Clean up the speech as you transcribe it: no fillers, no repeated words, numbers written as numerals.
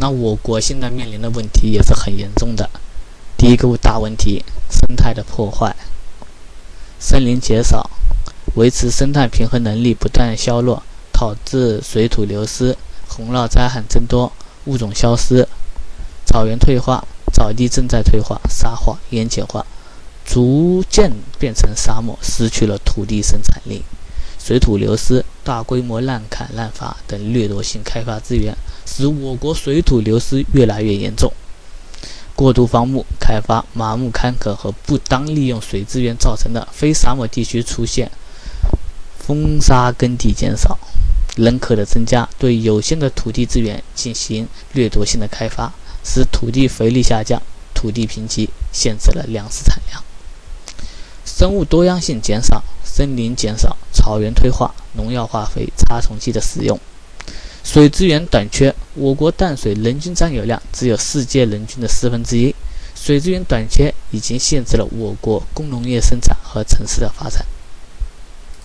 那我国现在面临的问题也是很严重的。第一个大问题，生态的破坏，森林减少，维持生态平衡能力不断削弱，导致水土流失、洪涝灾害增多、物种消失，草原退化，草地正在退化、沙化、盐碱化，逐渐变成沙漠，失去了土地生产力。水土流失、大规模滥砍滥伐等掠夺性开发资源，使我国水土流失越来越严重。过度放牧开发、盲目坎坷和不当利用水资源造成的非沙漠地区出现风沙耕地减少，人口的增加，对有限的土地资源进行掠夺性的开发，使土地肥力下降，土地贫瘠，限制了粮食产量。生物多样性减少，森林减少，草原退化，农药化肥、杀虫剂的使用，水资源短缺，我国淡水人均占有量只有世界人均的1/4，水资源短缺已经限制了我国工农业生产和城市的发展。